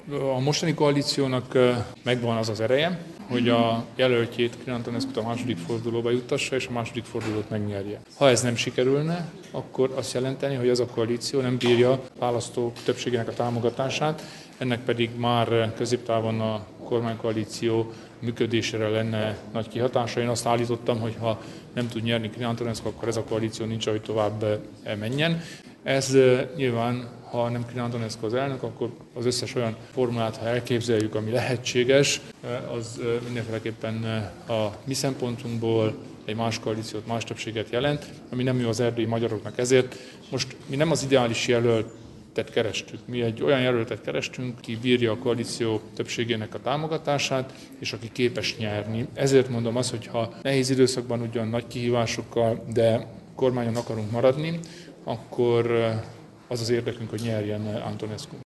A mostani koalíciónak megvan az az ereje, hogy a jelöltjét, Crin Antonescu-t a második fordulóba juttassa, és a második fordulót megnyerje. Ha ez nem sikerülne, akkor azt jelenteni, hogy az a koalíció nem bírja választók többségének a támogatását, ennek pedig már középtávon a kormánykoalíció működésére lenne nagy kihatása. Én azt állítottam, hogy ha nem tud nyerni Crin Antonescu, akkor ez a koalíció nincs, hogy tovább menjen. Ez nyilván, ha nem Crin Antonescu az elnök, akkor az összes olyan formulát, ha elképzeljük, ami lehetséges, az mindenféleképpen a mi szempontunkból egy más koalíciót, más többséget jelent, ami nem jó az erdélyi magyaroknak. Ezért most mi nem az ideális jelöltet kerestük. Mi egy olyan jelöltet kerestünk, ki bírja a koalíció többségének a támogatását, és aki képes nyerni. Ezért mondom azt, hogy ha nehéz időszakban ugyan nagy kihívásokkal, de kormányon akarunk maradni, akkor az az érdekünk, hogy nyerjen Antonescu.